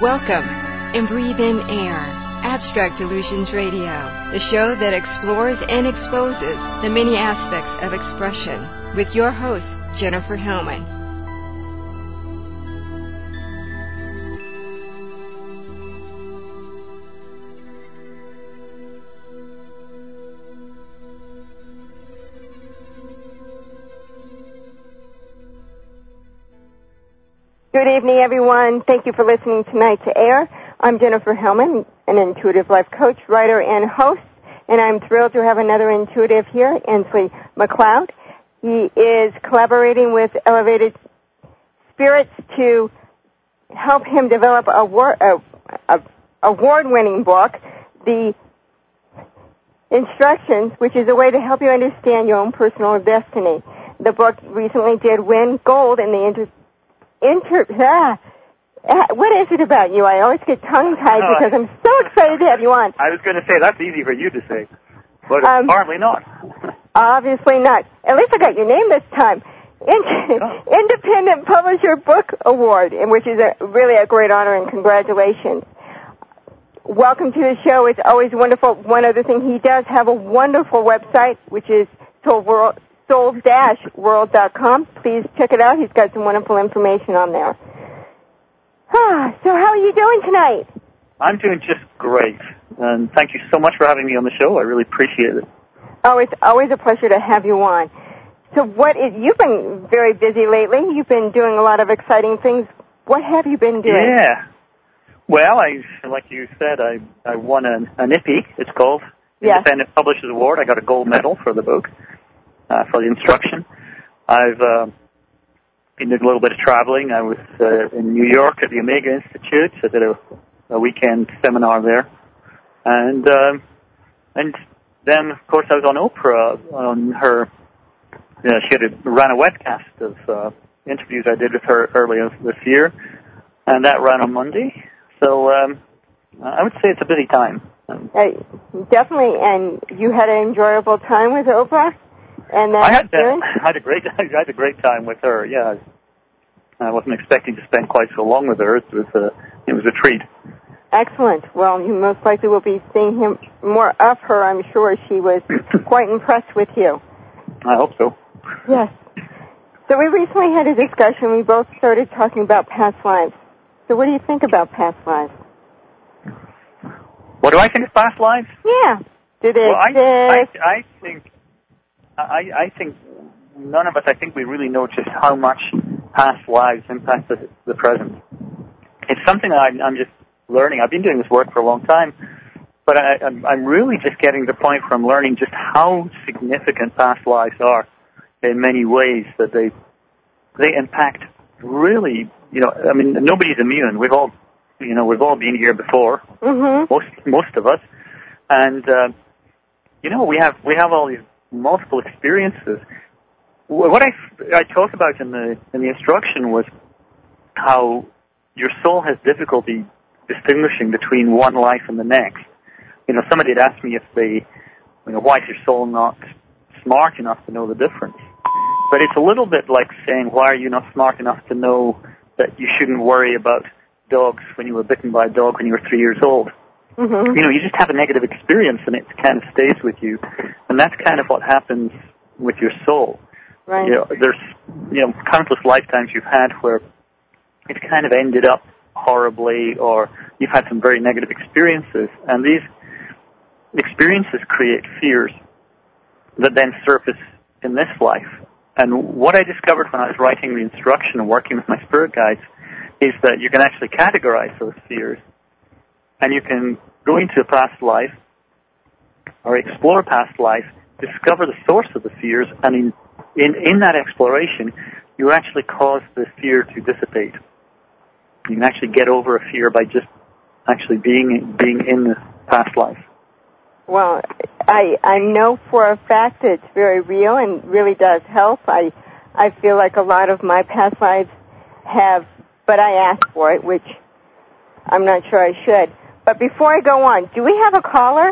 Welcome and breathe in air. Abstract Illusions Radio, the show that explores and exposes the many aspects of expression, with your host, Jennifer Hellman. Good evening, everyone. Thank you for listening tonight to AIR. I'm Jennifer Hellman, an intuitive life coach, writer, and host, and I'm thrilled to have another intuitive here, Inslee McLeod. He is collaborating with Elevated Spirits to help him develop a award-winning book, The Instructions, which is a way to help you understand your own personal destiny. The book recently did win gold in the what is it about you? I always get tongue-tied because I'm so excited to have you on. I was going to say, that's easy for you to say, but apparently not. Obviously not. At least I got your name this time. Independent Publisher Book Award, which is really a great honor, and congratulations. Welcome to the show. It's always wonderful. One other thing, he does have a wonderful website, which is soul-world.com. Please check it out. He's got some wonderful information on there. So how are you doing tonight? I'm doing just great. And thank you so much for having me on the show. I really appreciate it. Oh, it's always a pleasure to have you on. So you've been very busy lately. You've been doing a lot of exciting things. What have you been doing? Yeah. Well, like you said, I won an IPPE, it's called, Independent Publishers Award. I got a gold medal for the book, for the instruction. I've been doing a little bit of traveling. I was in New York at the Omega Institute. I did a weekend seminar there. And then, of course, I was on Oprah on her, she ran a webcast of interviews I did with her earlier this year, and that ran on Monday. So I would say it's a busy time. Definitely, and you had an enjoyable time with Oprah? And I had a great time with her. Yeah, I wasn't expecting to spend quite so long with her. It was a treat. Excellent. Well, you most likely will be seeing more of her. I'm sure she was quite impressed with you. I hope so. Yes. So we recently had a discussion. We both started talking about past lives. So what do you think about past lives? What do I think of past lives? Yeah. Do they exist? I think none of us, I think we really know just how much past lives impact the present. It's something I'm just learning. I've been doing this work for a long time, but I'm really just getting to the point where I'm learning just how significant past lives are in many ways, that they impact really, I mean, nobody's immune. We've all been here before, most of us, and, we have all these multiple experiences. What I talked about in the instruction was how your soul has difficulty distinguishing between one life and the next. Somebody had asked me why is your soul not smart enough to know the difference? But it's a little bit like saying, why are you not smart enough to know that you shouldn't worry about dogs when you were bitten by a dog when you were 3 years old? Mm-hmm. You just have a negative experience and it kind of stays with you. And that's kind of what happens with your soul. Right. There's, countless lifetimes you've had where it's kind of ended up horribly, or you've had some very negative experiences. And these experiences create fears that then surface in this life. And what I discovered when I was writing the instruction and working with my spirit guides is that you can actually categorize those fears. And you can go into a past life or explore a past life, discover the source of the fears, and in that exploration, you actually cause the fear to dissipate. You can actually get over a fear by just actually being in the past life. Well, I know for a fact that it's very real and really does help. I feel like a lot of my past lives have, but I asked for it, which I'm not sure I should. But before I go on, do we have a caller?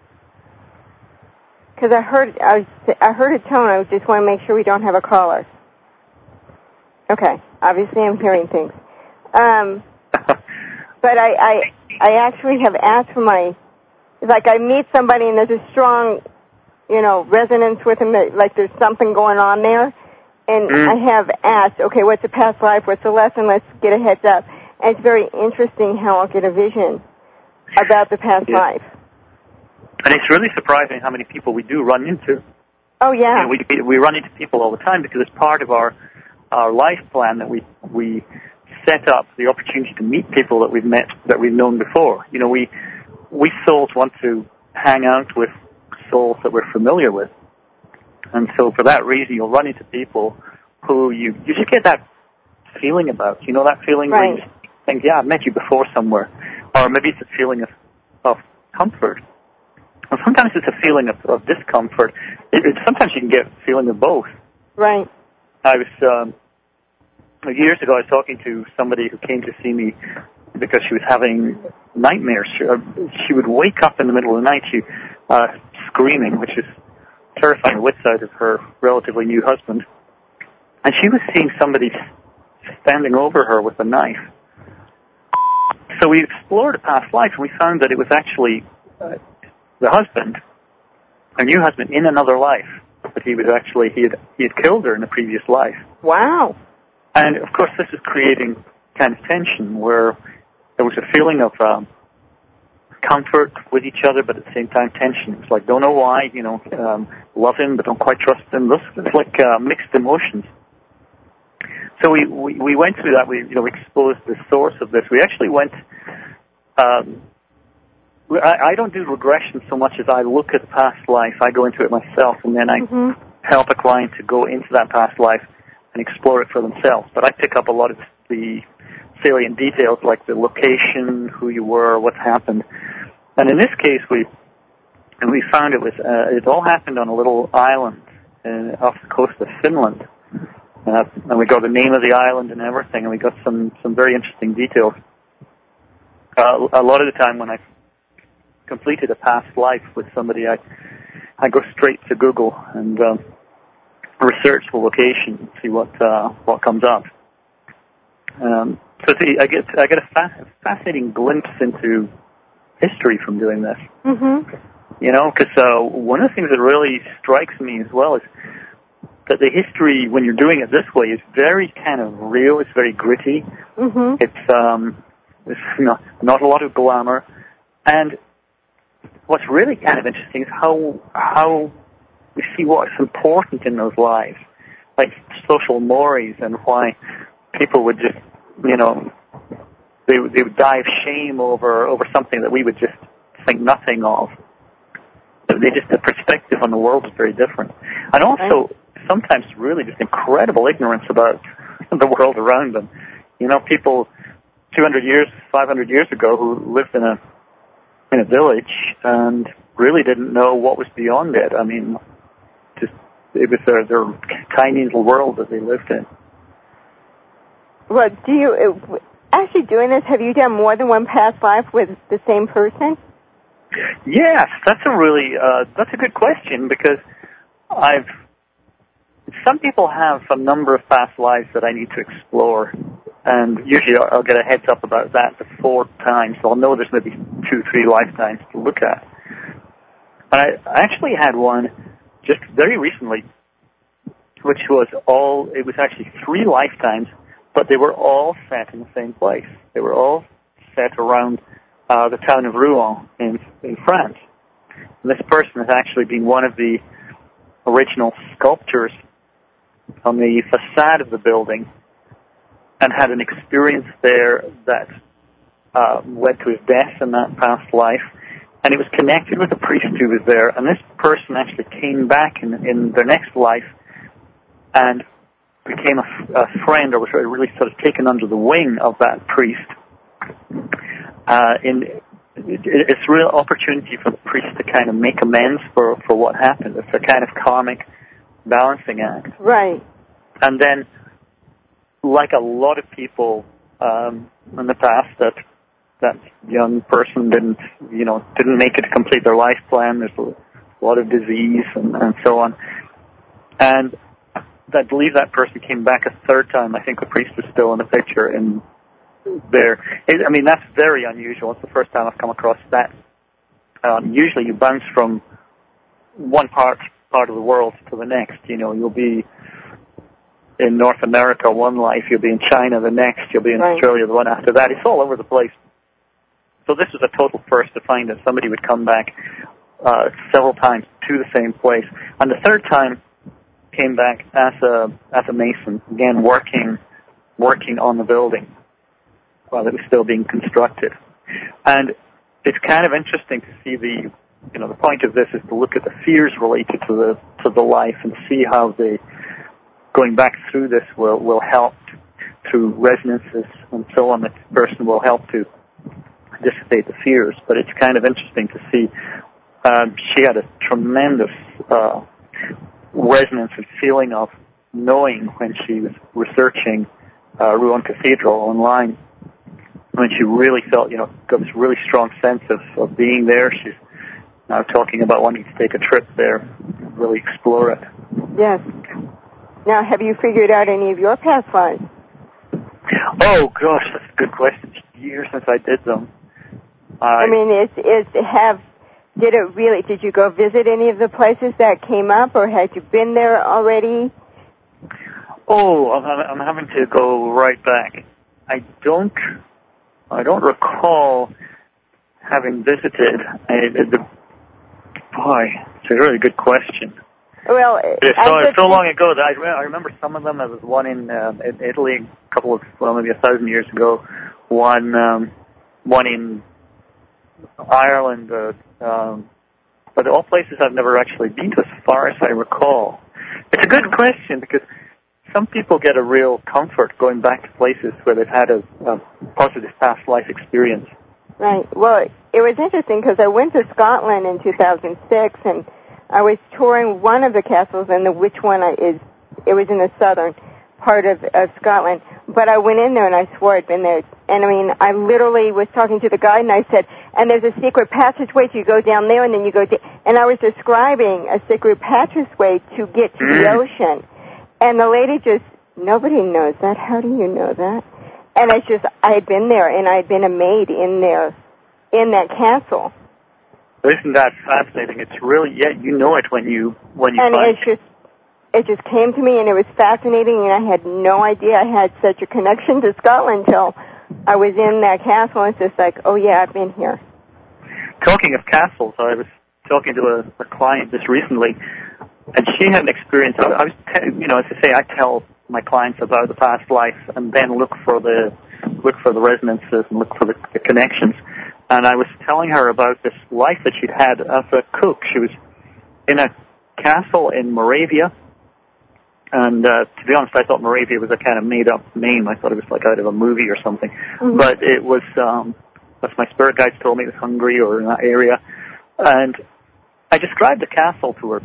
Because I heard a tone. I just want to make sure we don't have a caller. Okay. Obviously, I'm hearing things. but I actually have asked for like I meet somebody and there's a strong, resonance with them, like there's something going on there. And I have asked, okay, what's the past life? What's the lesson? Let's get a heads up. And it's very interesting how I'll get a vision about the past life. And it's really surprising how many people we do run into. Oh, yeah. We run into people all the time because it's part of our life plan that we set up the opportunity to meet people that we've met, that we've known before. We souls want to hang out with souls that we're familiar with. And so for that reason, you'll run into people who you just get that feeling about. That feeling where you think, yeah, I've met you before somewhere. Or maybe it's a feeling of comfort. And sometimes it's a feeling of discomfort. Sometimes you can get a feeling of both. Right. I was, years ago, I was talking to somebody who came to see me because she was having nightmares. She would wake up in the middle of the night screaming, which is terrifying, the wits out of her relatively new husband. And she was seeing somebody standing over her with a knife. So we explored a past life, and we found that it was actually the husband, her new husband, in another life. But he had killed her in a previous life. Wow. And, of course, this is creating kind of tension where there was a feeling of comfort with each other, but at the same time tension. It's like, don't know why, love him, but don't quite trust him. It's like mixed emotions. So we went through that. We exposed the source of this. We actually went. I don't do regression so much as I look at the past life. I go into it myself, and then I help a client to go into that past life and explore it for themselves. But I pick up a lot of the salient details, like the location, who you were, what happened. And in this case, we found it all happened on a little island off the coast of Finland. And we got the name of the island and everything, and we got some very interesting details. A lot of the time when I completed a past life with somebody, I go straight to Google and research the location, see what comes up. So I get a fascinating glimpse into history from doing this. Because one of the things that really strikes me as well is that the history, when you're doing it this way, is very kind of real. It's very gritty. It's not a lot of glamour. And what's really kind of interesting is how we see what's important in those lives, like social mores, and why people would just, they would die of shame over something that we would just think nothing of. The perspective on the world is very different. And also, sometimes really just incredible ignorance about the world around them. People 200 years, 500 years ago who lived in a village and really didn't know what was beyond it. I mean, it was their tiny little world that they lived in. Well, actually doing this, have you done more than one past life with the same person? Yes, that's a good question, because some people have a number of past lives that I need to explore, and usually I'll get a heads up about that before time, so I'll know there's maybe 2-3 lifetimes to look at. And I actually had one just very recently, which was it was actually 3 lifetimes, but they were all set in the same place. They were all set around the town of Rouen in France. And this person has actually been one of the original sculptors on the facade of the building, and had an experience there that led to his death in that past life. And it was connected with a priest who was there, and this person actually came back in their next life and became a friend, or was really sort of taken under the wing of that priest. It's a real opportunity for the priest to kind of make amends for what happened. It's a kind of karmic balancing act. Right. And then, like a lot of people in the past, that young person didn't make it to complete their life plan. There's a lot of disease and so on. And I believe that person came back a third time. I think the priest was still in the picture in there. That's very unusual. It's the first time I've come across that. Usually you bounce from one part of the world to the next. You'll be in North America one life, you'll be in China the next, you'll be in Australia the one after that. It's all over the place. So this was a total first to find that somebody would come back several times to the same place. And the third time came back as a mason, again working on the building while it was still being constructed. And it's kind of interesting to see the point of this is to look at the fears related to the life and see how going back through this will help through resonances and so on. The person will help to dissipate the fears. But it's kind of interesting to see. She had a tremendous resonance and feeling of knowing when she was researching Rouen Cathedral online, when she really felt, got this really strong sense of being there. She's now talking about wanting to take a trip there, really explore it. Yes. Now, have you figured out any of your past lives? Oh, gosh, that's a good question. It's years since I did them. Did you go visit any of the places that came up, or had you been there already? Oh, I'm having to go right back. I don't recall having visited. Boy, it's a really good question. Well, it's so long ago that I remember some of them. There was one in Italy, maybe 1,000 years ago. One in Ireland. But all places I've never actually been to, as far as I recall. It's a good question because some people get a real comfort going back to places where they've had a positive past life experience. Right. Well, it was interesting because I went to Scotland in 2006 and I was touring one of the castles, and it was in the southern part of Scotland. But I went in there, and I swore I'd been there. And, I literally was talking to the guide, and I said, and there's a secret passageway, so you go down there, and then you go down. And I was describing a secret passageway to get to the ocean. And the lady nobody knows that. How do you know that? And I had been there, and I had been a maid in that castle. Isn't that fascinating? It's really, you know it when you and find it. It just came to me, and it was fascinating, and I had no idea I had such a connection to Scotland until I was in that castle, and it's just like, oh, yeah, I've been here. Talking of castles, I was talking to a client just recently, and she had an experience. As I say, I tell my clients about the past life and then look for the resonances and look for the connections. And I was telling her about this life that she'd had as a cook. She was in a castle in Moravia. And to be honest, I thought Moravia was a kind of made-up name. I thought it was like out of a movie or something. Mm-hmm. But it was, as my spirit guides told me, it was Hungary or in that area. And I described the castle to her.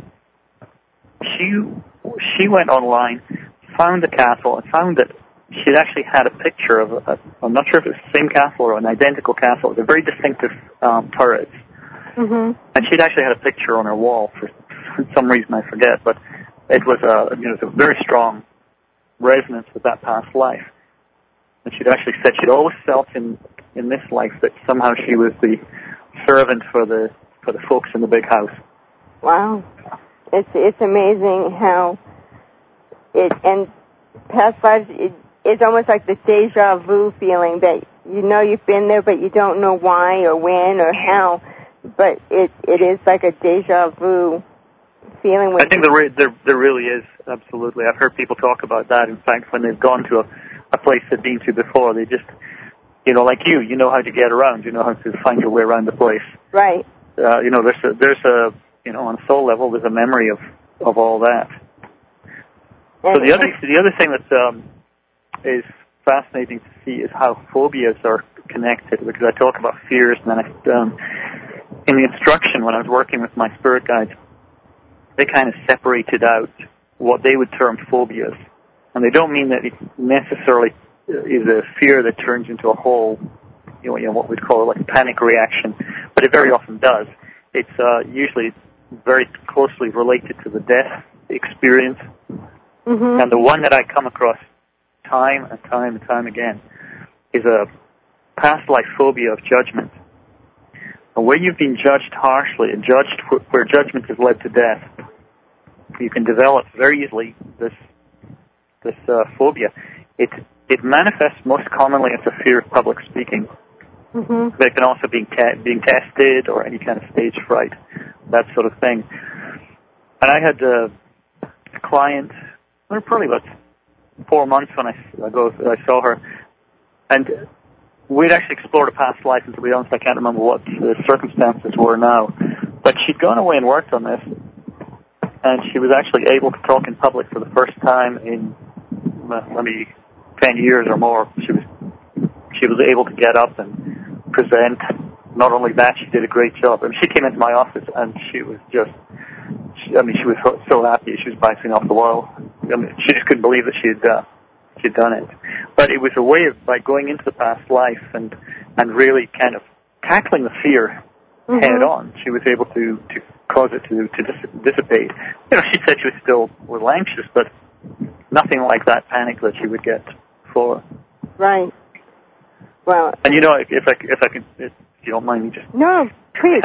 She went online, found the castle, and found that she'd actually had a picture of I'm not sure if it was the same castle or an identical castle. They're very distinctive turrets. Mm-hmm. And she'd actually had a picture on her wall for some reason I forget, but it was a very strong resonance with that past life. And she'd actually said she'd always felt in this life that somehow she was the servant for the folks in the big house. Wow. It's amazing how and past lives, it's almost like the deja vu feeling that you've been there, but you don't know why or when or how. But it is like a deja vu feeling. I think there really is, absolutely. I've heard people talk about that. In fact, when they've gone to a place they've been to before, they just, like you know how to get around, you know how to find your way around the place. Right. There's a on a soul level, there's a memory of all that. So the other thing that is fascinating to see is how phobias are connected, because I talk about fears, and then in the instruction when I was working with my spirit guides, they kind of separated out what they would term phobias. And they don't mean that it necessarily is a fear that turns into a whole, what we'd call like a panic reaction, but it very often does. It's usually very closely related to the death experience. Mm-hmm. And the one that I come across time and time and time again is a past life phobia of judgment. And when you've been judged harshly and judged where judgment has led to death, you can develop very easily this phobia. It manifests most commonly as a fear of public speaking. Mm-hmm. But it can also be being tested or any kind of stage fright, that sort of thing. And I had a client, probably about 4 months when I saw her, and we'd actually explored a past life, and to be honest, I can't remember what the circumstances were now. But she'd gone away and worked on this, and she was actually able to talk in public for the first time in maybe 10 years or more. She was able to get up and present. Not only that, she did a great job. And she came into my office, and she was just, she was so happy. She was bouncing off the wall. She just couldn't believe that she'd done it. But it was a way of, by going into the past life and really kind of tackling the fear head on, she was able to cause it to dissipate. She said she was still a little anxious, but nothing like that panic that she would get before. Right. Well. And if you don't mind me just. No, please.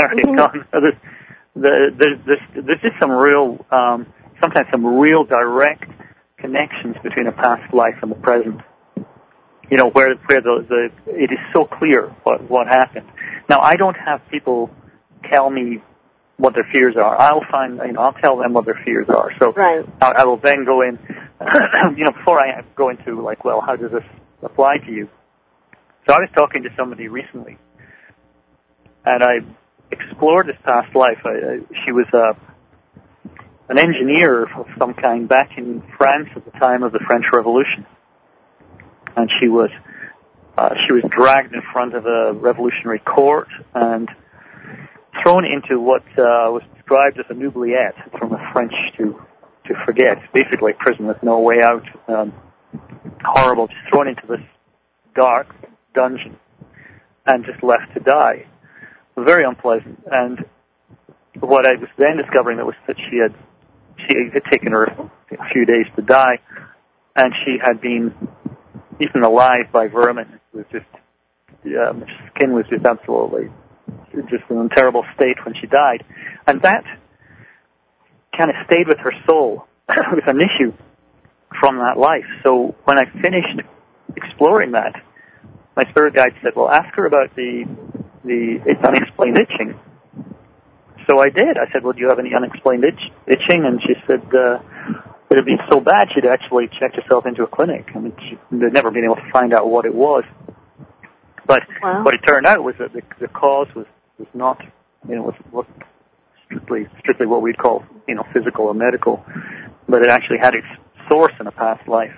There's just some real, sometimes some real direct connections between a past life and the present. Where it is so clear what happened. Now, I don't have people tell me what their fears are. I'll tell them what their fears are. So right. I will then go in, before I go into how does this apply to you? So I was talking to somebody recently, and I explored this past life. She was an engineer of some kind back in France at the time of the French Revolution. And she was dragged in front of a revolutionary court and thrown into what was described as an oubliette, from the French to forget. Basically, prison with no way out. Horrible. Just thrown into this dark dungeon and just left to die. Very unpleasant. And what I was then discovering was that she had taken her a few days to die, and she had been eaten alive by vermin. It was just, her skin was just absolutely, just in a terrible state when she died. And that kind of stayed with her soul. It was an issue from that life. So when I finished exploring that, my spirit guide said, well, ask her about the unexplained itching. So I did. I said, well, do you have any unexplained itching? And she said, it had been so bad she'd actually checked herself into a clinic. They'd never been able to find out what it was. But what it turned out was that the cause was not, was strictly what we'd call, physical or medical, but it actually had its source in a past life.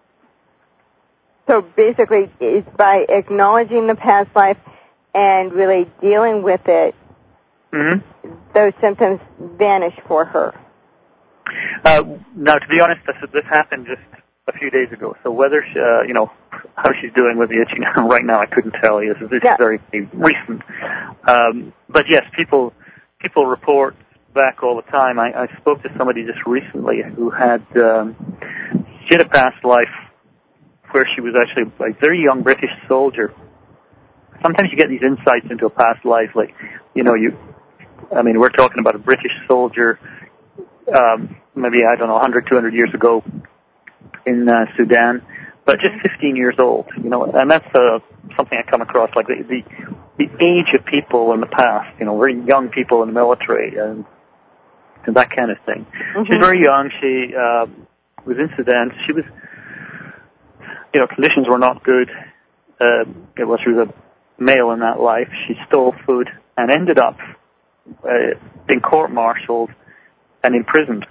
So basically, it's by acknowledging the past life and really dealing with it, those symptoms vanish for her. Now, to be honest, this happened just a few days ago. So whether she, how she's doing with the itching right now, I couldn't tell you. This is very recent. But yes, people report back all the time. I spoke to somebody just recently who had she had a past life where she was actually a very young British soldier. Sometimes you get these insights into a past life, we're talking about a British soldier, maybe, 100, 200 years ago in Sudan, but just 15 years old, and that's something I come across, like the age of people in the past, very young people in the military and that kind of thing. She's very young. She was in Sudan. She was, conditions were not good. She was a male in that life. She stole food and ended up being court-martialed and imprisoned.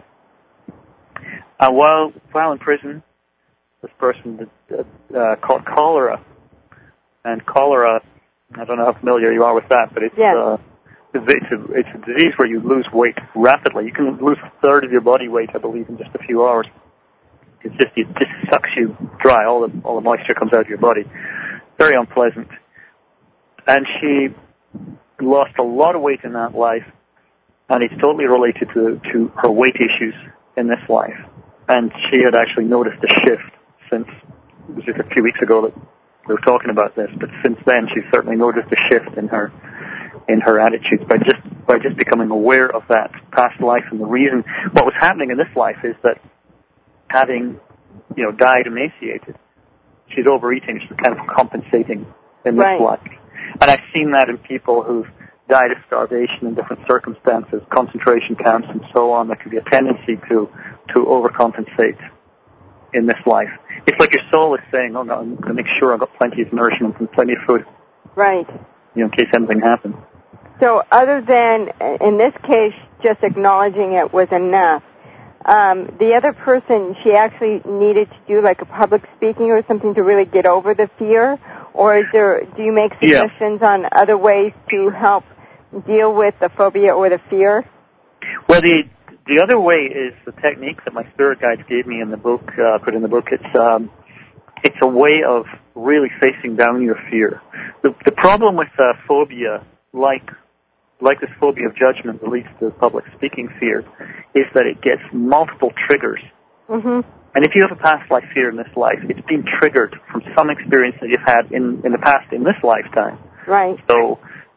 While in prison, this person caught cholera. And cholera, I don't know how familiar you are with that, but it's a disease where you lose weight rapidly. You can lose a third of your body weight, I believe, in just a few hours. It just sucks you dry. All the moisture comes out of your body. Very unpleasant. And she lost a lot of weight in that life, and it's totally related to her weight issues in this life. And she had actually noticed a shift since, it was just a few weeks ago that we were talking about this, but since then she's certainly noticed a shift in her attitudes by just becoming aware of that past life. And the reason what was happening in this life is that having died emaciated, she's overeating. She's kind of compensating in this life, and I've seen that in people who've died of starvation in different circumstances, concentration camps, and so on. There can be a tendency to overcompensate in this life. It's like your soul is saying, "Oh no, I'm going to make sure I've got plenty of nourishment and plenty of food, right? In case anything happens." So, other than in this case, just acknowledging it was enough. The other person, she actually needed to do like a public speaking or something to really get over the fear, or do you make suggestions on other ways to help deal with the phobia or the fear? Well, the other way is the technique that my spirit guides gave me in the book, put in the book. It's a way of really facing down your fear. The problem with phobia, like this phobia of judgment that leads to public speaking fear, is that it gets multiple triggers. Mm-hmm. And if you have a past life fear in this life, it's been triggered from some experience that you've had in the past in this lifetime. Right. So,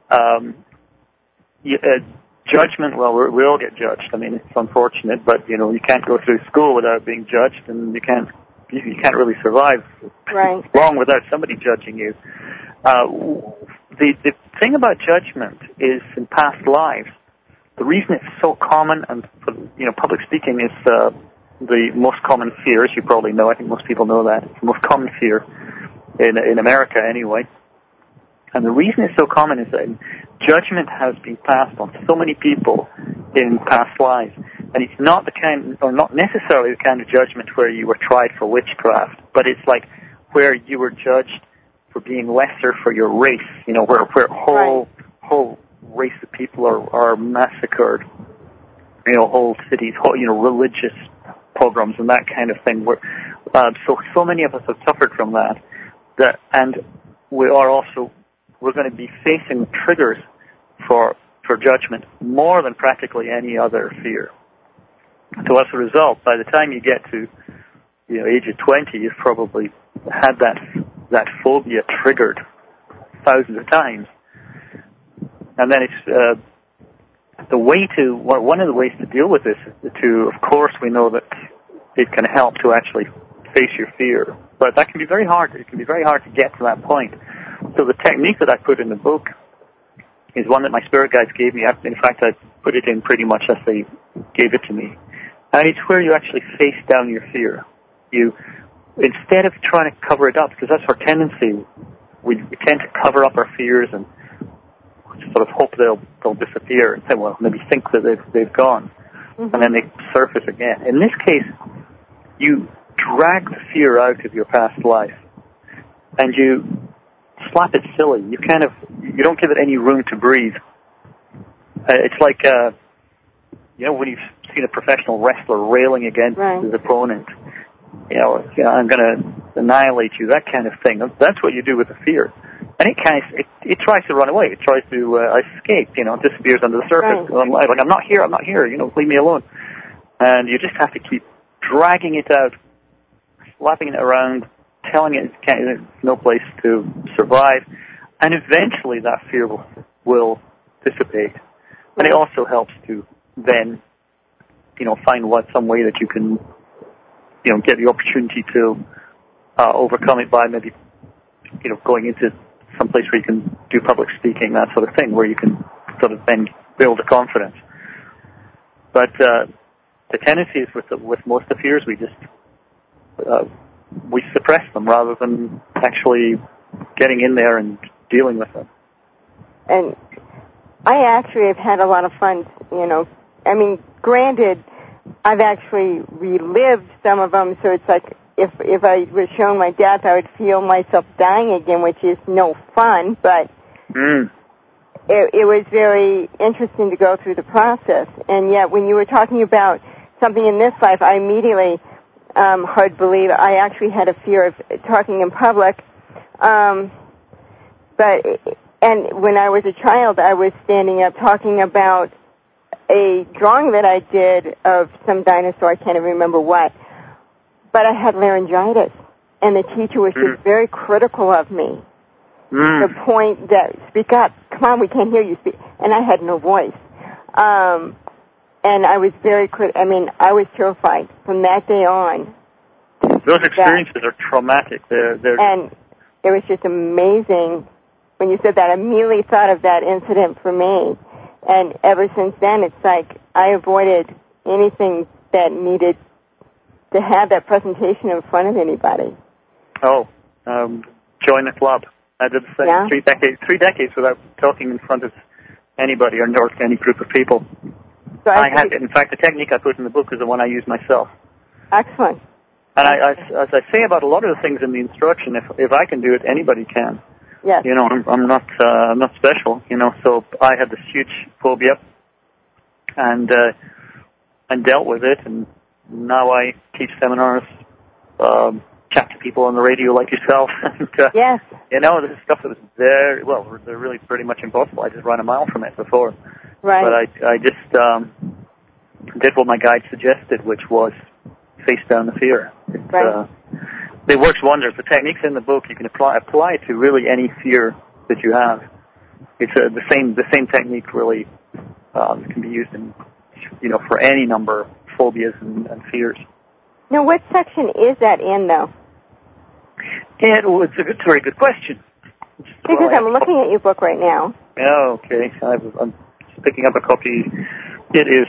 judgment, well, we all get judged. I mean, it's unfortunate, but, you can't go through school without being judged, and you can't really survive long without somebody judging you. The thing about judgment is in past lives, the reason it's so common, and public speaking is the most common fear, as you probably know. I think most people know that. It's the most common fear in America anyway. And the reason it's so common is that judgment has been passed on so many people in past lives. And it's not the kind, or not necessarily the kind of judgment where you were tried for witchcraft, but it's like where you were judged for being lesser for your race, where whole race of people are massacred, whole cities, religious pogroms and that kind of thing. So many of us have suffered from that, and we're going to be facing the triggers for judgment more than practically any other fear. So as a result, by the time you get to age of 20, you've probably had that phobia triggered thousands of times. And then it's one of the ways to deal with this is of course, we know that it can help to actually face your fear, but that can be very hard. It can be very hard to get to that point. So the technique that I put in the book is one that my spirit guides gave me. In fact, I put it in pretty much as they gave it to me. And it's where you actually face down your fear. Instead of trying to cover it up, because that's our tendency, we tend to cover up our fears and sort of hope they'll disappear and say, well, maybe think that they've gone, and then they surface again. In this case, you drag the fear out of your past life, and you slap it silly. You don't give it any room to breathe. It's like when you've seen a professional wrestler railing against his opponent. I'm going to annihilate you, that kind of thing. That's what you do with the fear. And it tries to run away. It tries to escape, disappears under the surface. Right. I'm not here, leave me alone. And you just have to keep dragging it out, slapping it around, telling it there's no place to survive. And eventually that fear will dissipate. And it also helps to then, find some way that you can get the opportunity to overcome it by maybe, going into some place where you can do public speaking, that sort of thing, where you can sort of then build a confidence. But the tendency is with most of the fears, we suppress them rather than actually getting in there and dealing with them. And I actually have had a lot of fun, granted, I've actually relived some of them, so it's like if I was shown my death, I would feel myself dying again, which is no fun, but it was very interesting to go through the process. And yet, when you were talking about something in this life, I immediately hard to believe I actually had a fear of talking in public. And when I was a child, I was standing up talking about a drawing that I did of some dinosaur, I can't even remember what, but I had laryngitis. and the teacher was just very critical of me. The point that, speak up, come on, we can't hear you speak. And I had no voice. And I was very I was terrified from that day on. Those experiences are traumatic. And it was just amazing. When you said that, I immediately thought of that incident for me. And ever since then, it's like I avoided anything that needed to have that presentation in front of anybody. Oh, join the club. I did the same. Yeah. 3 decades without talking in front of anybody or any group of people. So I had it. In fact, the technique I put in the book is the one I use myself. Excellent. And as I say about a lot of the things in the instruction, if I can do it, anybody can. Yes. You know, I'm not special. You know, so I had this huge phobia, and dealt with it, and now I teach seminars, chat to people on the radio like yourself. And, yes. You know, this is stuff that was they're really pretty much impossible. I just ran a mile from it before. Right. But I just did what my guide suggested, which was face down the fear. It works wonders. The techniques in the book you can apply to really any fear that you have. It's the same technique really can be used in for any number of phobias and fears. Now, what section is that in, though? It's a very good question. Because I'm looking at your book right now. Oh, okay. I'm picking up a copy. It is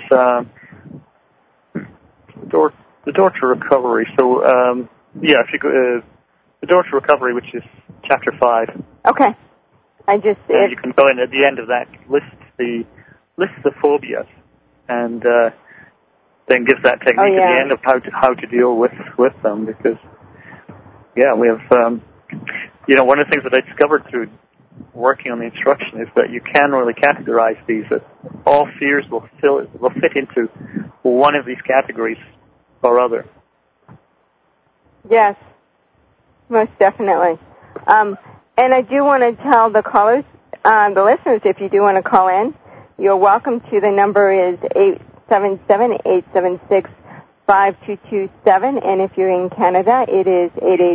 the Door to Recovery. So, if you go, the Door to Recovery, which is chapter 5. Okay. You can go in at the end of that, lists the phobias, and then gives that technique at the end of how to deal with them. Because we have one of the things that I discovered through working on the instruction is that you can really categorize these. That all fears will fit into one of these categories or other. Yes, most definitely. And I do want to tell the callers, the listeners, if you do want to call in, you're welcome to. The number is 877-876-5227, and if you're in Canada, it is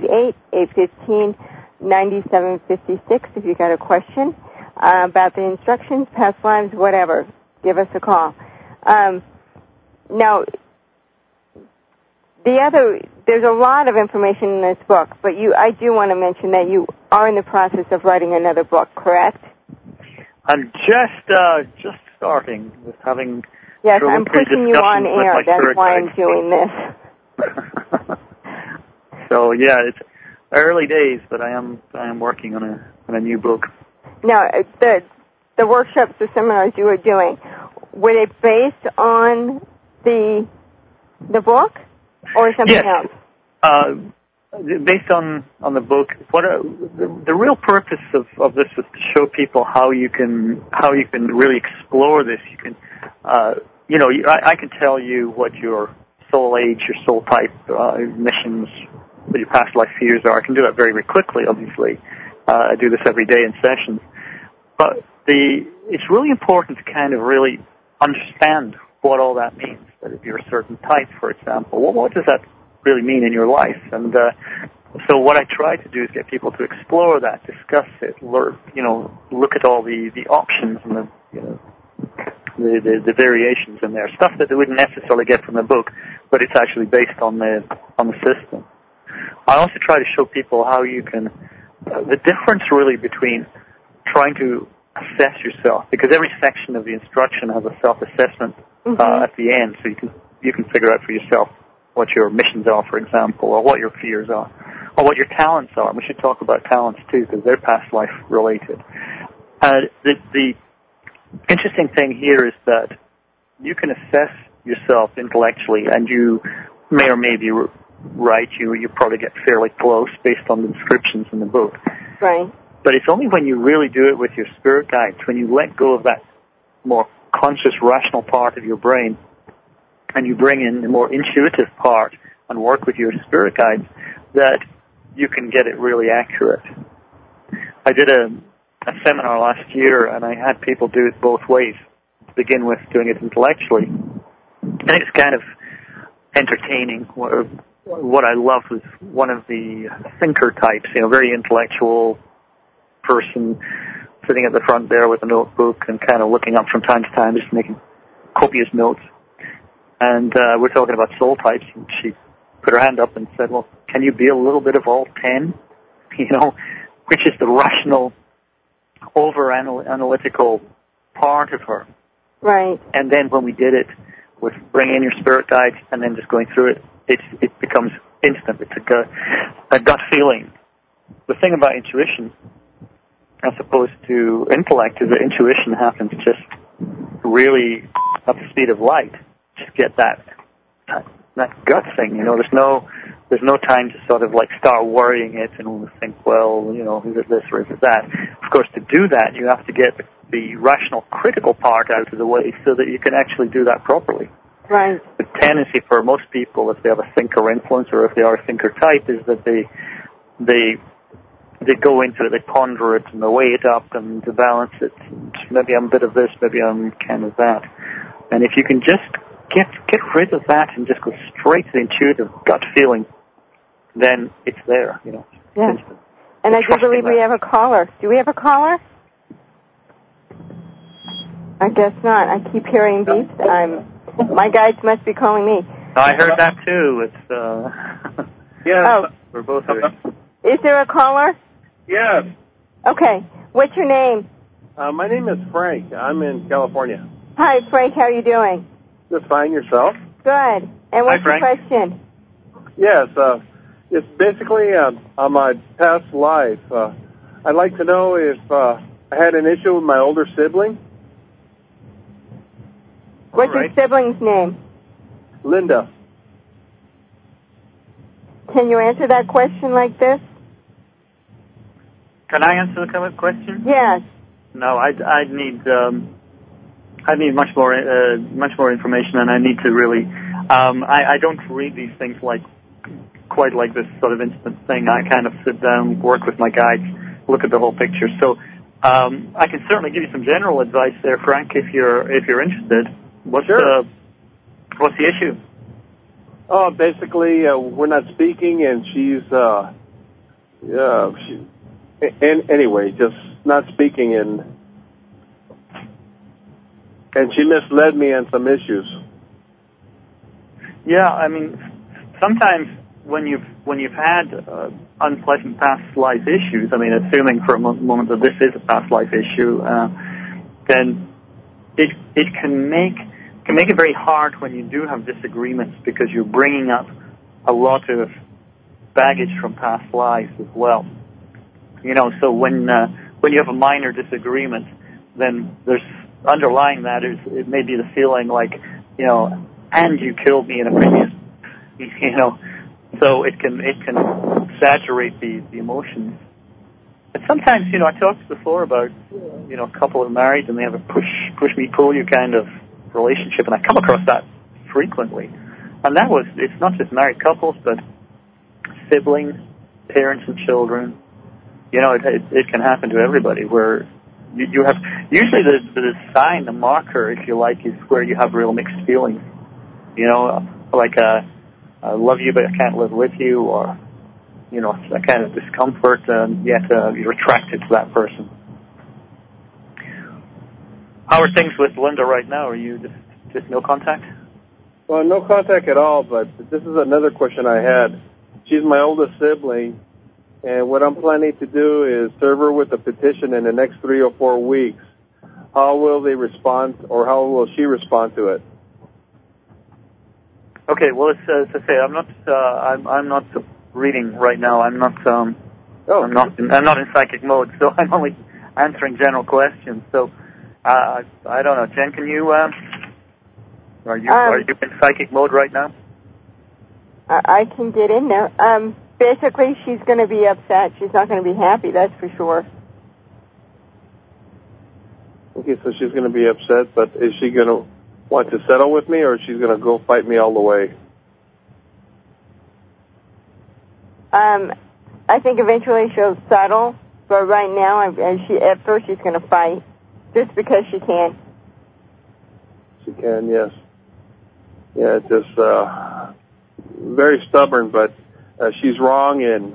888-815-9756. If you got a question about the instructions, past lives, whatever, give us a call. Now, there's a lot of information in this book, but I do want to mention that you are in the process of writing another book, correct? I'm just starting with having. Yes, I'm pushing you on air. That's why I'm doing this. So it's early days, but I am working on a new book. Now, the workshops, the seminars you were doing, were they based on the book or something else? Based on the book. The real purpose of this is to show people how you can really explore this. You can I can tell you what your soul age, your soul type, missions, what your past life fears are. I can do that very, very quickly. Obviously, I do this every day in sessions. But it's really important to kind of really understand what all that means. That if you're a certain type, for example, what does that really mean in your life? And so what I try to do is get people to explore that, discuss it, look at all the options and the variations in there, stuff that they wouldn't necessarily get from the book, but it's actually based on the system. I also try to show people how you can the difference really between trying to assess yourself, because every section of the instruction has a self-assessment at the end, so you can figure out for yourself what your missions are, for example, or what your fears are, or what your talents are. And we should talk about talents too, because they're past life related. The interesting thing here is that you can assess yourself intellectually, and you may or may be right. You probably get fairly close based on the descriptions in the book. Right. But it's only when you really do it with your spirit guides, when you let go of that more conscious, rational part of your brain, and you bring in the more intuitive part and work with your spirit guides, that you can get it really accurate. I did a seminar last year, and I had people do it both ways. To begin with, doing it intellectually, and it's kind of entertaining. what I loved was one of the thinker types, very intellectual person sitting at the front there with a notebook and kind of looking up from time to time, just making copious notes. And we're talking about soul types, and she put her hand up and said, well, can you be a little bit of all 10? Which is the rational, over-analytical part of her. Right. And then when we did it with bringing in your spirit guides and then just going through it, it becomes instant. It's a gut feeling. The thing about intuition, as opposed to intellect, is that intuition happens just really at the speed of light. Just get that gut thing. There's no time to sort of like start worrying it and think, well, is it this or is it that? Of course, to do that, you have to get the rational, critical part out of the way so that you can actually do that properly. Right. The tendency for most people, if they have a thinker influence or if they are a thinker type, is that they go into it, they ponder it, and they weigh it up and to balance it. Maybe I'm a bit of this, maybe I'm kind of that. And if you can just get rid of that and just go straight to the intuitive gut feeling, then it's there, Yeah. Instant. And I do believe we have a caller. Do we have a caller? I guess not. I keep hearing beeps. My guides must be calling me. I heard that too. It's Yes. we're both hearing. Is there a caller? Yes. Okay. What's your name? My name is Frank. I'm in California. Hi, Frank. How are you doing? Just fine, yourself? Good. And what's your Frank. question? Yes. It's basically on my past life. I'd like to know if I had an issue with my older sibling, What's your sibling's name? Linda. Can you answer that question like this? Can I answer the question? Yes. No, I'd need much more information, and I need to really. I don't read these things quite like this sort of instant thing. I kind of sit down, work with my guides, look at the whole picture. So I can certainly give you some general advice there, Frank, if you're interested. What's the issue? Oh, basically, we're not speaking, and anyway, just not speaking, and she misled me on some issues. Yeah, I mean, sometimes when you've had unpleasant past life issues, I mean, assuming for a moment that this is a past life issue, then it can make it very hard when you do have disagreements because you're bringing up a lot of baggage from past lives as well. So when you have a minor disagreement, then there's underlying that is it may be the feeling like, and you killed me in a previous, so it can exaggerate the emotions. And sometimes, I talked before about, a couple are married and they have a push me, pull you kind of relationship, and I come across that frequently. And it's not just married couples, but siblings, parents and children. It can happen to everybody where you have, usually the sign, the marker, if you like, is where you have real mixed feelings. Like I love you, but I can't live with you, or, a kind of discomfort, and yet you're attracted to that person. How are things with Linda right now? Are you just no contact? Well, no contact at all, but this is another question I had. She's my oldest sibling, and what I'm planning to do is serve her with a petition in the next 3 or 4 weeks. How will they respond, or how will she respond to it? Okay, well, as I say, I'm not reading right now. I'm not in psychic mode, so I'm only answering general questions. So I don't know, Jen. Can you? Are you in psychic mode right now? I can get in there. Basically, she's going to be upset. She's not going to be happy, that's for sure. Okay, so she's going to be upset, but is she going to want to settle with me, or is she going to go fight me all the way? I think eventually she'll settle, but right now, at first she's going to fight, just because she can. She can, yes. Yeah, just very stubborn, but she's wrong, and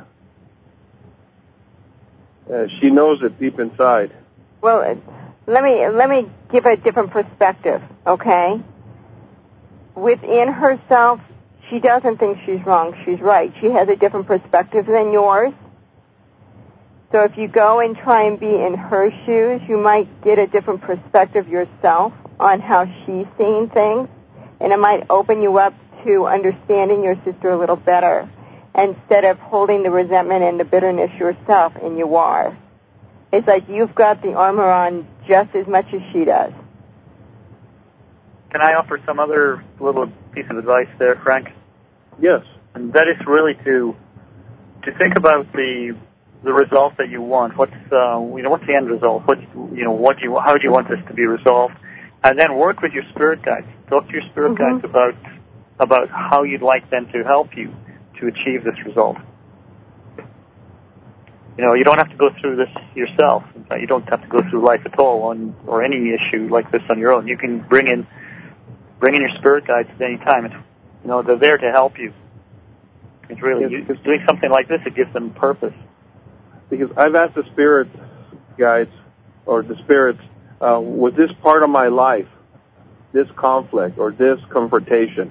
she knows it deep inside. Well, let me give a different perspective, okay? Within herself, she doesn't think she's wrong. She's right. She has a different perspective than yours. So if you go and try and be in her shoes, you might get a different perspective yourself on how she's seeing things, and it might open you up to understanding your sister a little better instead of holding the resentment and the bitterness yourself, and you are. It's like you've got the armor on just as much as she does. Can I offer some other little piece of advice there, Frank? Yes. And that is really to think about the result that you want. What's what's the end result? How do you want this to be resolved? And then work with your spirit guides. Talk to your spirit guides about how you'd like them to help you to achieve this result. You don't have to go through this yourself. In fact, you don't have to go through life at all or any issue like this on your own. You can bring in your spirit guides at any time. They're there to help you. It's really doing something like this. It gives them purpose. Because I've asked the spirit guides or the spirits, was this part of my life, this conflict or this confrontation?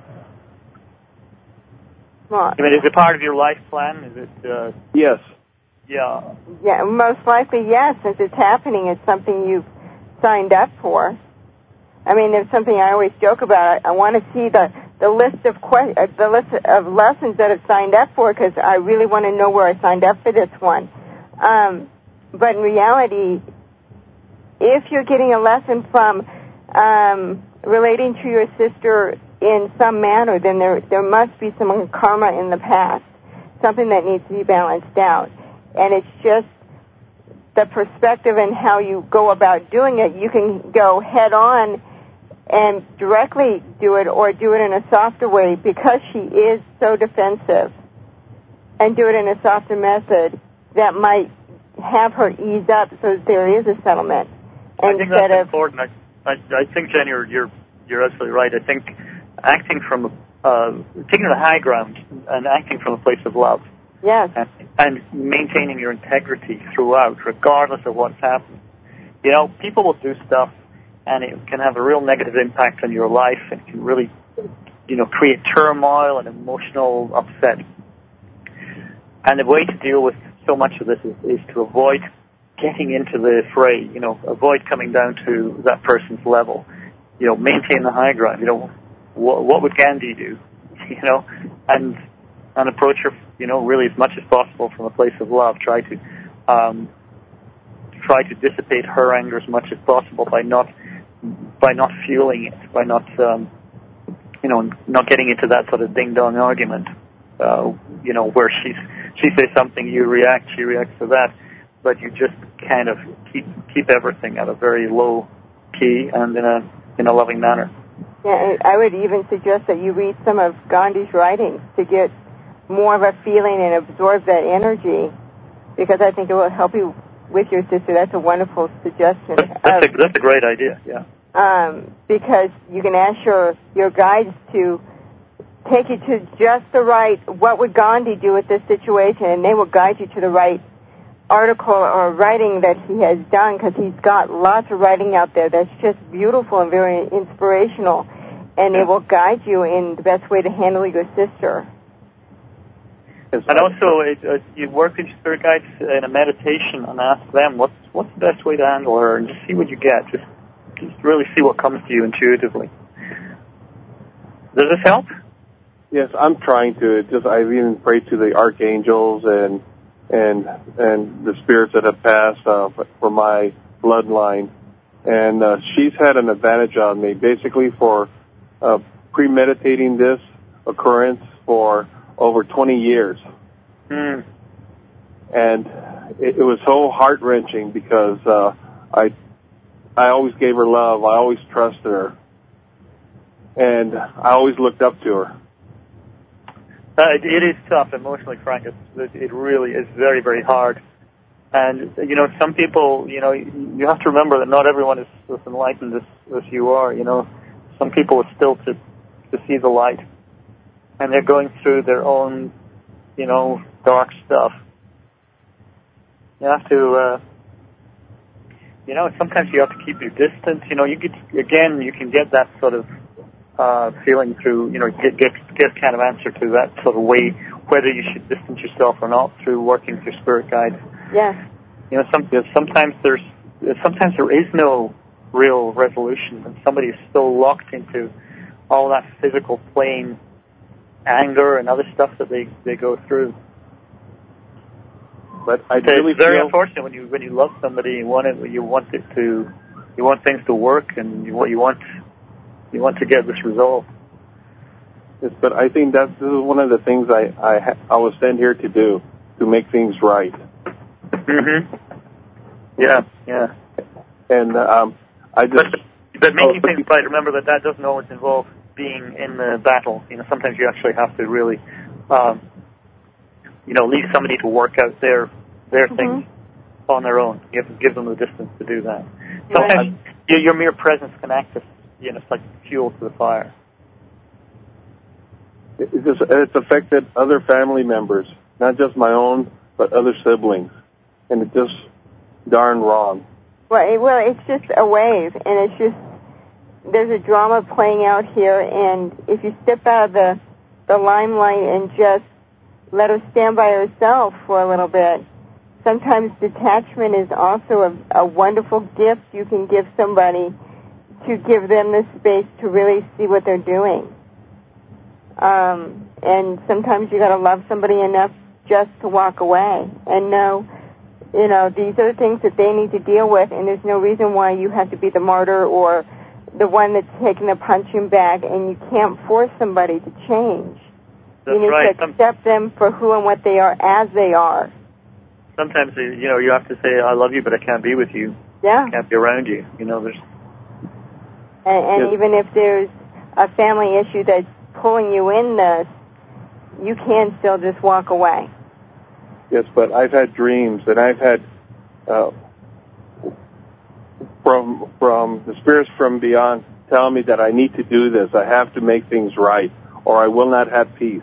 Well, is it part of your life plan? Is it? Yes. Yeah. Yeah, most likely yes. Since it's happening, it's something you've signed up for. I mean, there's something I always joke about. I want to see the list of lessons that I've signed up for, because I really want to know where I signed up for this one. But in reality, if you're getting a lesson from relating to your sister in some manner, then there must be some karma in the past, something that needs to be balanced out. And it's just the perspective and how you go about doing it. You can go head on and directly do it, or do it in a softer way, because she is so defensive, and do it in a softer method that might have her ease up so that there is a settlement. I think that's important. I think, Jen, you're absolutely right. I think acting from taking the high ground and acting from a place of love. Yes. And maintaining your integrity throughout, regardless of what's happening. People will do stuff, and it can have a real negative impact on your life, and can really, create turmoil and emotional upset. And the way to deal with so much of this is to avoid getting into the fray, avoid coming down to that person's level. Maintain the high ground. What would Gandhi do? And approach her, really as much as possible from a place of love. Try to dissipate her anger as much as possible by not fueling it, by not getting into that sort of ding-dong argument, where she says something, she reacts to that, but you just kind of keep everything at a very low key and in a loving manner. Yeah, I would even suggest that you read some of Gandhi's writings to get more of a feeling and absorb that energy, because I think it will help you with your sister. That's a wonderful suggestion. That's a great idea, yeah. Because you can ask your guides to take you to just the right, what would Gandhi do with this situation, and they will guide you to the right article or writing that he has done, because he's got lots of writing out there that's just beautiful and very inspirational, and it will guide you in the best way to handle your sister. And also, you work with your spirit guides in a meditation and ask them what's the best way to handle her, and just see what you get. Just really see what comes to you intuitively. Does this help? Yes, I'm trying to. I've even prayed to the archangels and the spirits that have passed for my bloodline, and she's had an advantage on me, basically for premeditating this occurrence for over 20 years. Mm. And it was so heart-wrenching, because I always gave her love, I always trusted her, and I always looked up to her. It is tough emotionally, Frank. It really is very, very hard. And, some people, you have to remember that not everyone is as enlightened as you are, Some people are still to see the light. and they're going through their own, dark stuff. You have to, sometimes you have to keep your distance. You can get that sort of feeling through, get kind of answer to that sort of way, whether you should distance yourself or not through working through spirit guides. Yes. Sometimes there is no real resolution, and somebody is still locked into all that physical plane anger and other stuff that they go through. But I really it's very feel unfortunate when you love somebody, you want things to work, and you want to get this resolved. Yes, but I think this is one of the things I was sent here to do, to make things right. Mm-hmm. Yeah. And I just. But making things right. Remember that doesn't always involve being in the battle. Sometimes you actually have to really, leave somebody to work out their things on their own. You have to give them the distance to do that. Sometimes your mere presence can act as, it's like fuel to the fire. It's affected other family members, not just my own, but other siblings, and it's just darn wrong. Well, it's just a wave, and it's just there's a drama playing out here, and if you step out of the limelight and just let her stand by herself for a little bit, sometimes detachment is also a wonderful gift you can give somebody to give them the space to really see what they're doing. And sometimes you got to love somebody enough just to walk away and know, these are the things that they need to deal with, and there's no reason why you have to be the martyr or the one that's taking the punching bag, and you can't force somebody to change. That's you need right. to accept them for who and what they are as they are. Sometimes, you have to say, I love you, but I can't be with you. Yeah. I can't be around you. There's... And even if there's a family issue that's pulling you in this, you can still just walk away. Yes, but I've had dreams, and I've had from the spirits from beyond telling me that I need to do this. I have to make things right, or I will not have peace.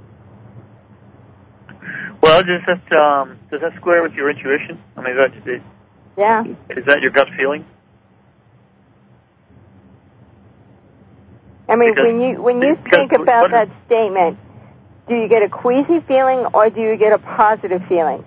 Well, does that square with your intuition? I mean, is that your gut feeling? I mean, when you think about that statement, do you get a queasy feeling or do you get a positive feeling?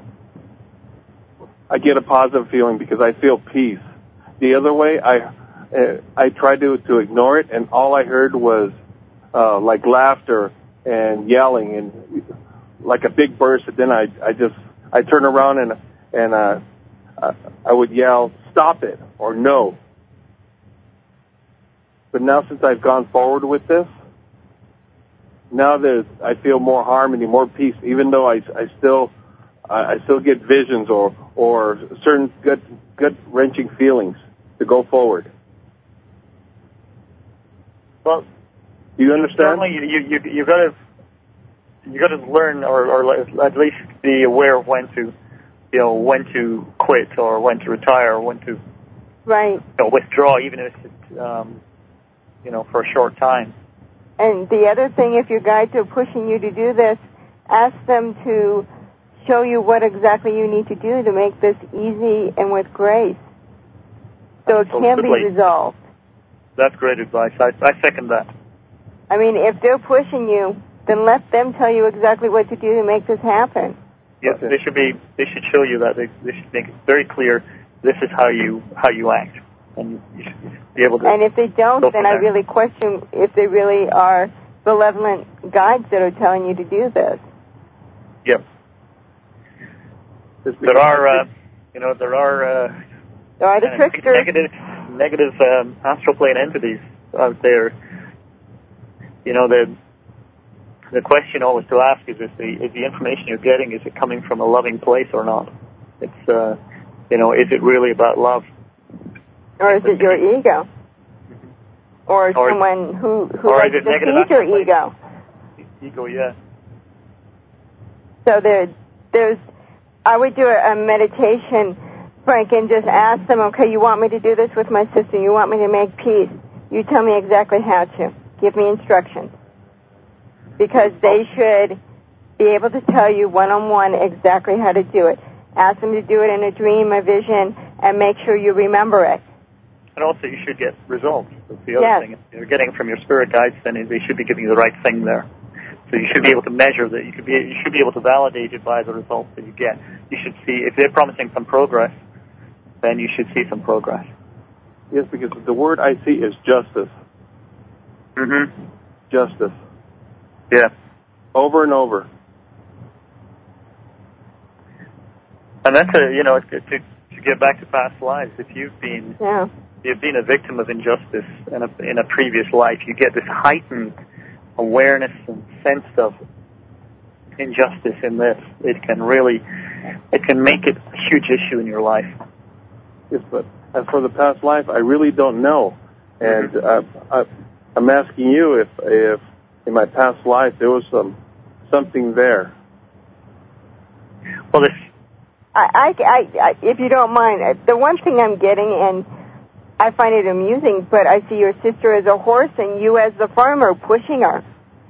I get a positive feeling because I feel peace. The other way, I tried to ignore it, and all I heard was like laughter and yelling and like a big burst. And then I turn around and I would yell, "Stop it!" or "No." But now, since I've gone forward with this, now I feel more harmony, more peace. Even though I still get visions or certain gut wrenching feelings to go forward. Well, do you understand? Certainly, you got to learn, or at least be aware of when to quit or when to retire or when to withdraw, even if it's for a short time. And the other thing, if your guides are pushing you to do this, ask them to show you what exactly you need to do to make this easy and with grace, so it can be resolved. That's great advice. I second that. I mean, if they're pushing you, then let them tell you exactly what to do to make this happen. Yes, okay. They should show you that. They should make it very clear. This is how you act, and you should be able to. And if they don't, then I really question if they really are benevolent guides that are telling you to do this. Yep. There are the tricksters. Negative astral plane entities out there. The question always to ask is the information you're getting, is it coming from a loving place or not? It's is it really about love? Or is it your ego? Or someone who likes to feed your ego? Ego, yeah. So I would do a meditation, Frank, and just ask them, okay, you want me to do this with my sister, you want me to make peace, you tell me exactly how to. Give me instructions. because they should be able to tell you one-on-one exactly how to do it. Ask them to do it in a dream, a vision, and make sure you remember it. And also, you should get results. That's the other thing. If you're getting from your spirit guides, then they should be giving you the right thing there. So you should be able to measure that. You should be able to validate it by the results that you get. You should see, if they're promising some progress, then you should see some progress. Yes, because the word I see is justice. Mm-hmm. Justice. Yeah. Over and over. And that's to get back to past lives. If you've been a victim of injustice in a previous life, you get this heightened awareness and sense of injustice in this. It can make it a huge issue in your life. Yes, but as for the past life, I really don't know. And I'm asking you if in my past life there was something there. Well, I, if you don't mind, the one thing I'm getting, and I find it amusing, but I see your sister as a horse and you as the farmer pushing her.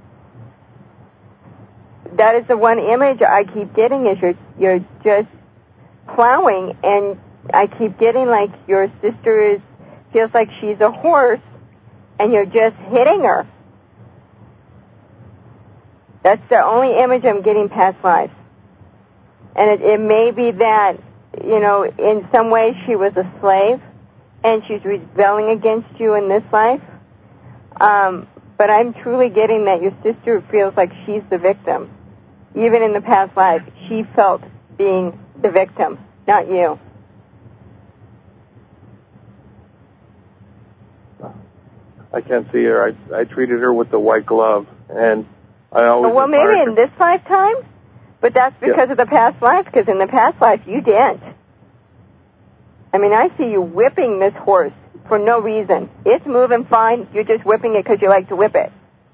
That is the one image I keep getting, is you're just plowing, and I keep getting like your sister feels like she's a horse and you're just hitting her. That's the only image I'm getting past lives. And it may be that, in some way she was a slave and she's rebelling against you in this life. But I'm truly getting that your sister feels like she's the victim. Even in the past life, she felt being the victim, not you. I can't see her. I treated her with the white glove, and I always... Well, maybe in this lifetime? But that's because of the past life, because in the past life, you didn't. I mean, I see you whipping this horse for no reason. It's moving fine. You're just whipping it because you like to whip it.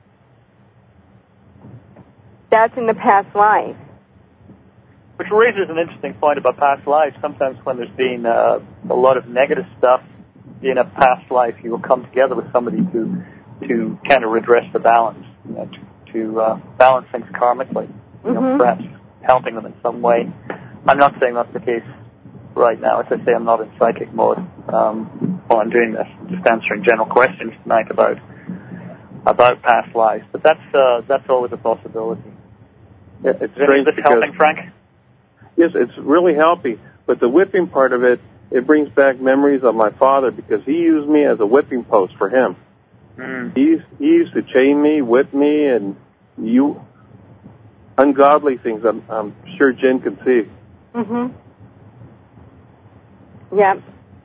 That's in the past life. Which raises an interesting point about past lives. Sometimes when there's been a lot of negative stuff in a past life, you will come together with somebody to kind of redress the balance, to balance things karmically. Perhaps helping them in some way. I'm not saying that's the case right now. As I say, I'm not in psychic mode while I'm doing this. I'm just answering general questions tonight about past lives. But that's always a possibility. Yeah, it's strange. Is this helping, Frank? Yes, it's really helping. But the whipping part of it brings back memories of my father, because he used me as a whipping post for him. He used to chain me, whip me, and ungodly things. I'm sure Jen can see. Yeah.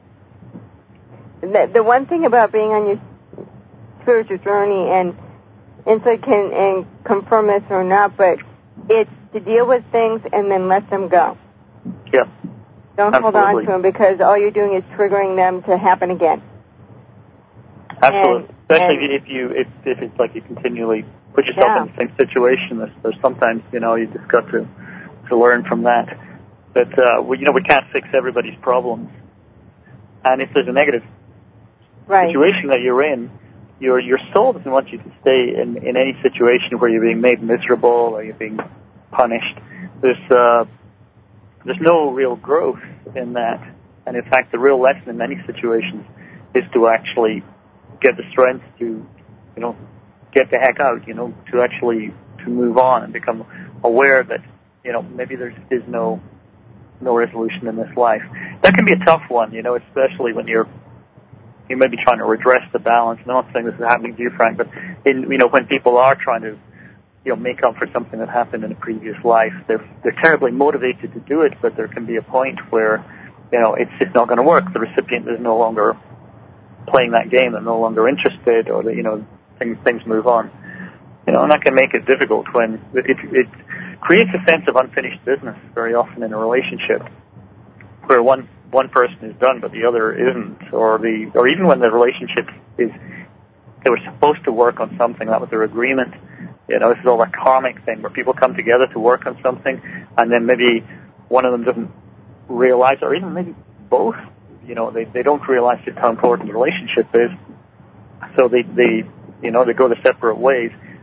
The one thing about being on your spiritual journey, and so can confirm this or not, but it's to deal with things and then let them go. Yeah. Don't hold on to them, because all you're doing is triggering them to happen again. Absolutely. Especially if it's like you continually put yourself in the same situation. There's sometimes, you just got to learn from that. But, we can't fix everybody's problems. And if there's a negative situation that you're in, your soul doesn't want you to stay in any situation where you're being made miserable or you're being punished. There's no real growth in that. And in fact, the real lesson in many situations is to actually get the strength to, get the heck out, to actually to move on and become aware that, maybe there is no resolution in this life. That can be a tough one, especially when you may be trying to redress the balance. And I'm not saying this is happening to you, Frank, but when people are trying to, make up for something that happened in a previous life, they're terribly motivated to do it, but there can be a point where, it's just not going to work. The recipient is no longer playing that game. They're no longer interested, or things move on. And that can make it difficult when it creates a sense of unfinished business very often in a relationship, where one person is done but the other isn't, or even when the relationship they were supposed to work on something, that was their agreement. This is all that karmic thing where people come together to work on something, and then maybe one of them doesn't realize, or even maybe both, they don't realize just how important the relationship is. So they go their separate ways,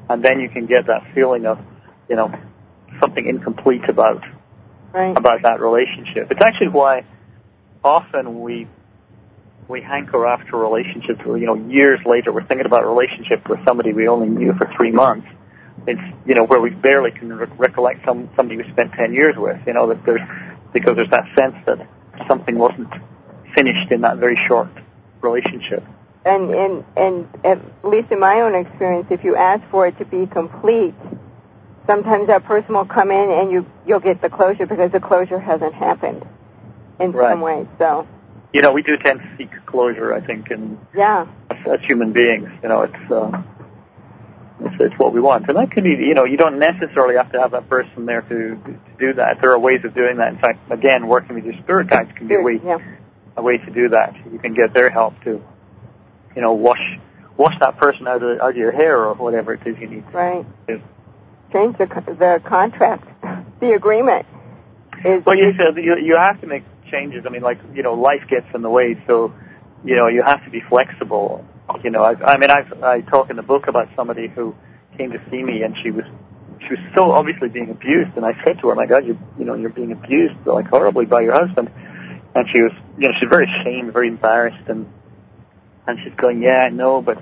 and then you can get that feeling of, something incomplete about that relationship. It's actually why often we hanker after relationships. Years later, we're thinking about a relationship with somebody we only knew for 3 months. It's where we barely can recollect somebody we spent 10 years with. Because there's that sense that something wasn't finished in that very short relationship. And at least in my own experience, if you ask for it to be complete, sometimes that person will come in and you'll get the closure because the closure hasn't happened in some way. So, we do tend to seek closure, I think, as human beings. It's what we want. And that can be, you don't necessarily have to have that person there to do that. There are ways of doing that. In fact, again, working with your spirit guides can be a way to do that. You can get their help to, wash that person out of your hair or whatever it is you need to do. Change the contract, the agreement. Well, you said you have to make changes. I mean, life gets in the way, so, you have to be flexible. I talk in the book about somebody who came to see me, and she was so obviously being abused, and I said to her, "My God, you're being abused like horribly by your husband." And she was, she's very ashamed, very embarrassed, and she's going, "Yeah, I know, but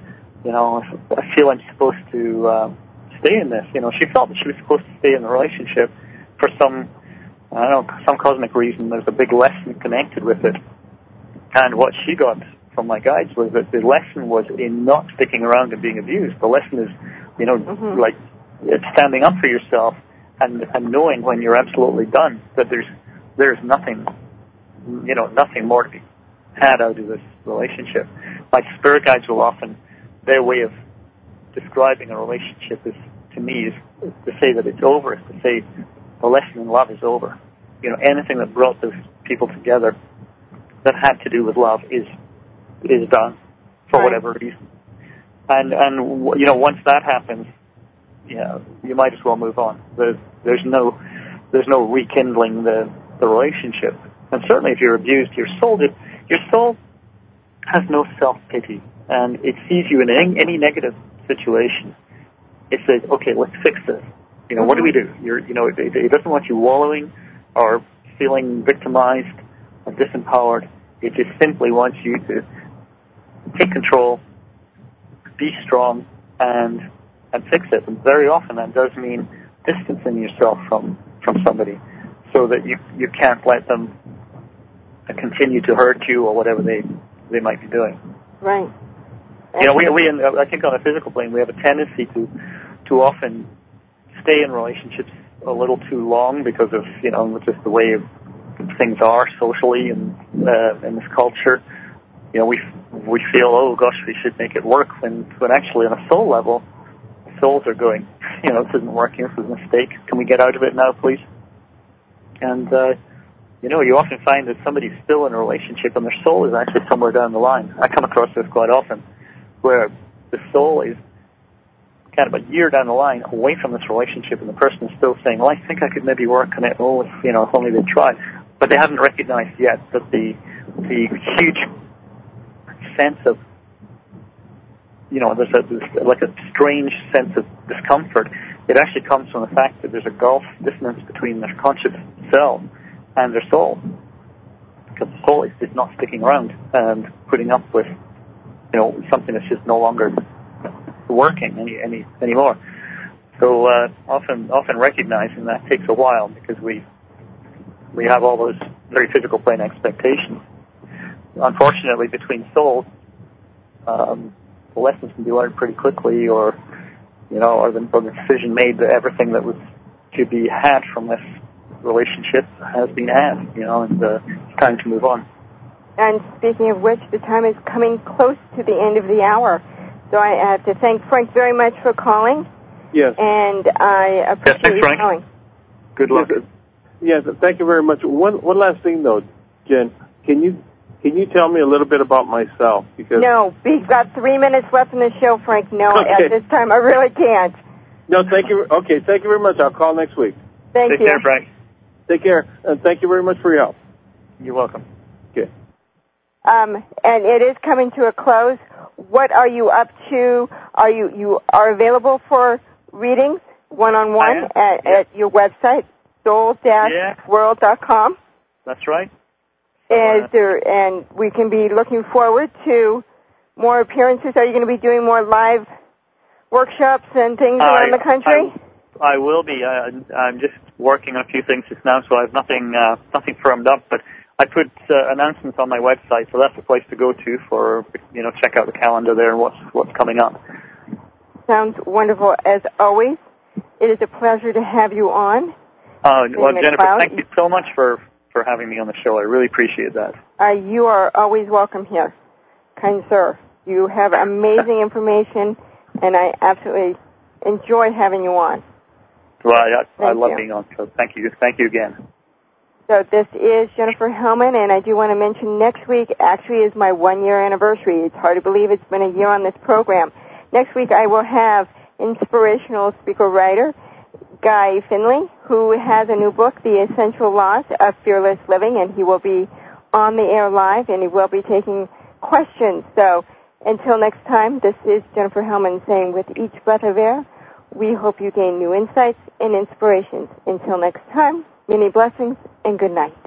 I feel I'm supposed to stay in this." She felt that she was supposed to stay in the relationship for some cosmic reason. There's a big lesson connected with it, and what she got from my guides was that the lesson was in not sticking around and being abused. The lesson is, like standing up for yourself and knowing when you're absolutely done that there's nothing, nothing more to be had out of this relationship. My spirit guides will often, their way of describing a relationship is to say that it's over, is to say the lesson in love is over. Anything that brought those people together that had to do with love is done for whatever reason. And once that happens, you might as well move on. There's no rekindling the relationship. And certainly if you're abused, your soul has no self-pity, and it sees you in any negative situation. It says, "Okay, let's fix this. What do we do?" It doesn't want you wallowing or feeling victimized or disempowered. It just simply wants you to take control, be strong, and fix it. And very often that does mean distancing yourself from somebody so that you can't let them continue to hurt you or whatever they might be doing. Right. We I think on a physical plane we have a tendency to often stay in relationships a little too long because of just the way things are socially and in this culture. We feel, oh gosh, we should make it work when actually on a soul level, souls are going, this isn't working, this is a mistake. Can we get out of it now, please? And you often find that somebody's still in a relationship and their soul is actually somewhere down the line. I come across this quite often, where the soul is kind of a year down the line away from this relationship, and the person is still saying, "Well, I think I could maybe work on it. Oh, if only they tried." But they haven't recognized yet that the huge sense of, there's like a strange sense of discomfort. It actually comes from the fact that there's a gulf dissonance between their conscious self and their soul, because the soul is not sticking around and putting up with, something that's just no longer working anymore. So often recognizing that takes a while because we have all those very physical plane expectations. Unfortunately, between souls, the lessons can be learned pretty quickly, or the decision made that everything that was to be had from this relationship has been had, and it's time to move on. And speaking of which, the time is coming close to the end of the hour. So I have to thank Frank very much for calling. Yes. And I appreciate you calling. Good luck. Yes, thank you very much. One last thing, though, Jen. Can you tell me a little bit about myself? Because no, we've got 3 minutes left in the show, Frank. No, okay. At this time, I really can't. No, thank you. Okay, thank you very much. I'll call next week. Thank you. Take care, Frank. Take care, and thank you very much for your help. You're welcome. Okay. And it is coming to a close. What are you up to? You are available for readings one-on-one at your website, soul-world.com. That's right. And we can be looking forward to more appearances. Are you going to be doing more live workshops and things around the country? I will be. I'm just working on a few things just now, so I have nothing firmed up. But I put announcements on my website, so that's the place to go to for check out the calendar there and what's coming up. Sounds wonderful as always. It is a pleasure to have you on. Well, Jennifer, thank you so much for having me on the show. I really appreciate that. You are always welcome here, kind sir. You have amazing information, and I absolutely enjoy having you on. Well, I love being on, so thank you. Thank you again. So this is Jennifer Hellman, and I do want to mention next week actually is my 1-year anniversary. It's hard to believe it's been a year on this program. Next week I will have inspirational speaker-writer Guy Finley, who has a new book, The Essential Laws of Fearless Living, and he will be on the air live, and he will be taking questions. So until next time, this is Jennifer Hellman saying, with each breath of air, we hope you gain new insights and inspirations. Until next time, many blessings and good night.